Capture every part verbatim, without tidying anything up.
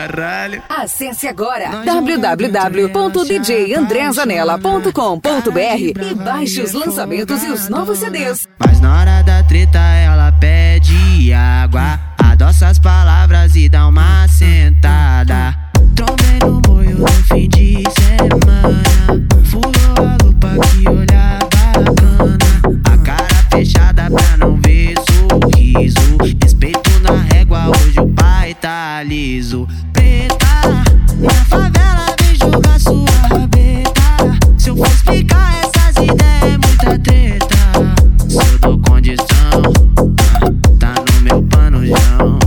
caralho. Acesse agora w w w ponto d j andré zanella ponto com ponto b r e baixe os lançamentos e os novos C Ds. Mas na hora da treta ela pede água, adoça as palavras e dá uma sentada. Trombei no moio no fim de semana, fulou a lupa que olhar bacana. A cara fechada pra não ver sorriso, respeito na régua, hoje o pai tá liso. Preta, na favela vem jogar sua rabeta. Se eu for explicar essas ideias é muita treta. Se eu dou condição, tá no meu panojão.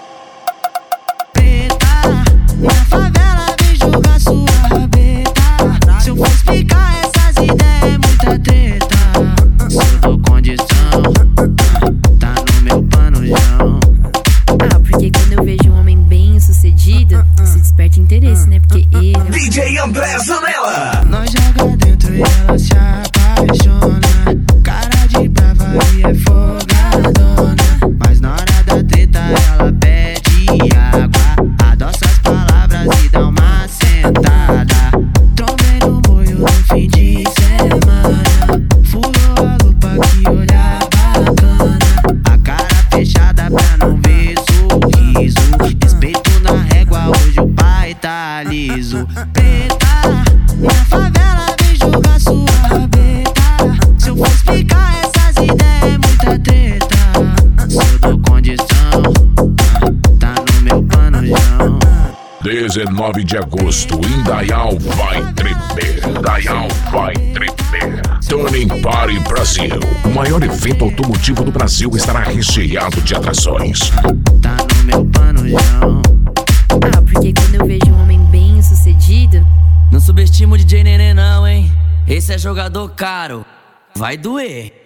Preta, na favela vem jogar sua rabeta. Se eu for explicar essas ideias é muita treta. Se eu dou condição, tá no meu panojão. Ah, porque quando eu vejo um homem bem sucedido, se desperta interesse, né? Porque ele é... D J André Zanella. Nós joga dentro e ela se apaixona. Cara de brava e é folgadona. Mas na hora da treta ela pede água, adoça as palavras e dá uma sentada. Trombei no moio no fim de semana, fulou a lupa que olhar bacana. A cara fechada pra não ver sorriso, respeito na régua, hoje o pai tá liso. Preta, na favela vem jogar sua rabeta. Se eu for explicar essas ideias é muita treta. Se eu dou condição, tá no meu panojão. dezenove de agosto, Indaial vai tremer. Indaial vai tremer. Turning Party Brasil. O maior evento automotivo do Brasil estará recheado de atrações. Tá no meu panojão. Ah, porque quando eu vejo um homem bem sucedido... Não subestima o D J Nenê não, hein? Esse é jogador caro, vai doer.